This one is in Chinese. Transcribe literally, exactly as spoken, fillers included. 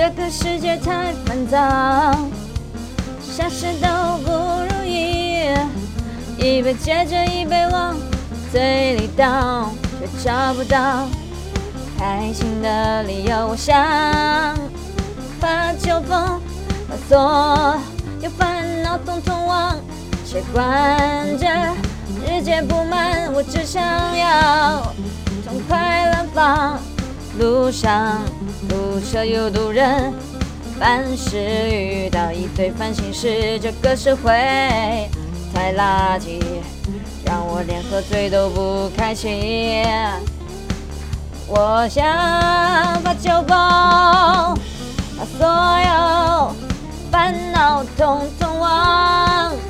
这个世界太烦躁，啥事都不如意，一杯接着一杯往嘴里倒，却找不到开心的理由。我想把酒疯，把所有烦恼统统忘，谁管这世界不满，我只想要痛快乱放。路上堵车又堵人，凡事遇到一堆烦心事，这个社会太垃圾，让我连喝醉都不开心。我想把酒疯，把所有烦恼统统忘。